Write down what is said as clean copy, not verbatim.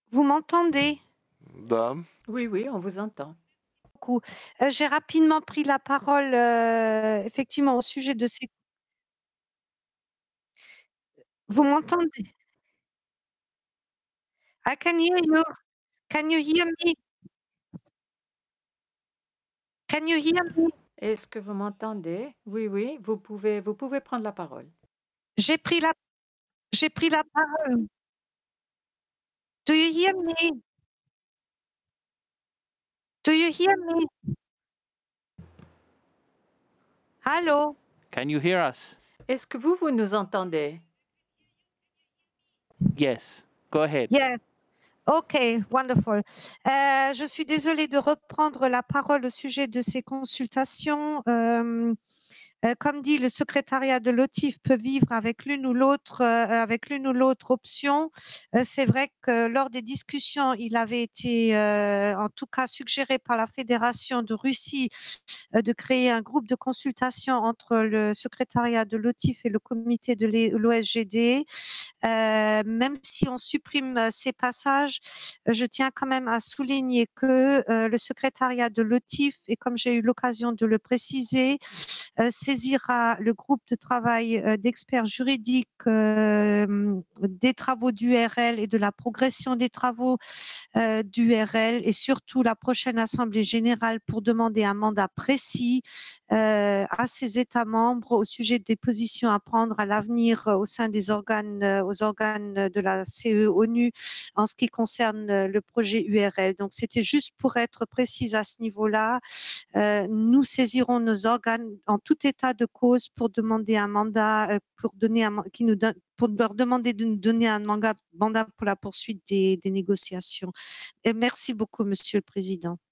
Vous m'entendez? Да. Oui, oui, on vous entend. Beaucoup. J'ai rapidement pris la parole, effectivement au sujet de ces vous m'entendez? I can hear you. Can you hear me? Can you hear me? Est-ce que vous m'entendez? Oui, oui, vous pouvez prendre la parole. J'ai pris la j'ai pris la parole. Do you hear me? Do you hear me? Allô? Can you hear us? Est-ce que vous nous entendez? Yes. Go ahead. Yes. OK, wonderful. Je suis désolée de reprendre la parole au sujet de ces consultations. Comme dit, le secrétariat de l'OTIF peut vivre avec l'une ou l'autre option. C'est vrai que lors des discussions, il avait été, en tout cas suggéré par la Fédération de Russie, de créer un groupe de consultation entre le secrétariat de l'OTIF et le comité de l'OSGD. Même si on supprime ces passages, je tiens quand même à souligner que le secrétariat de l'OTIF, et comme j'ai eu l'occasion de le préciser, saisira le groupe de travail d'experts juridiques des travaux d'URL et de la progression des travaux d'URL et surtout la prochaine Assemblée générale pour demander un mandat précis à ces États membres au sujet des positions à prendre à l'avenir au sein des organes, aux organes de la CE-ONU en ce qui concerne le projet URL. Donc c'était juste pour être précise à ce niveau-là. Nous saisirons nos organes en tout état de cause pour demander un mandat, pour donner qui nous donne, pour leur demander de nous donner un mandat pour la poursuite des négociations. Et merci beaucoup, Monsieur le Président.